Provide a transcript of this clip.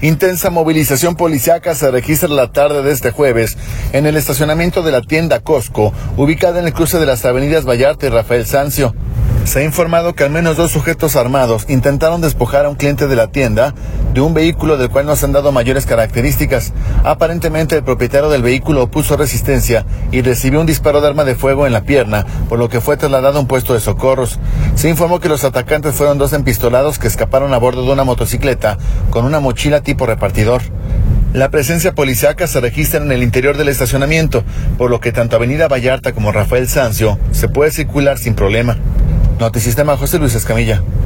Intensa movilización policíaca se registra la tarde de este jueves en el estacionamiento de la tienda Costco, ubicada en el cruce de las avenidas Vallarta y Rafael Sanzio. Se ha informado que al menos 2 sujetos armados intentaron despojar a un cliente de la tienda de un vehículo del cual no se han dado mayores características. Aparentemente el propietario del vehículo opuso resistencia y recibió un disparo de arma de fuego en la pierna, por lo que fue trasladado a un puesto de socorros. Se informó que los atacantes fueron 2 empistolados que escaparon a bordo de una motocicleta con una mochila tipo repartidor. La presencia policíaca se registra en el interior del estacionamiento, por lo que tanto Avenida Vallarta como Rafael Sanzio se puede circular sin problema. Notisistema, José Luis Escamilla.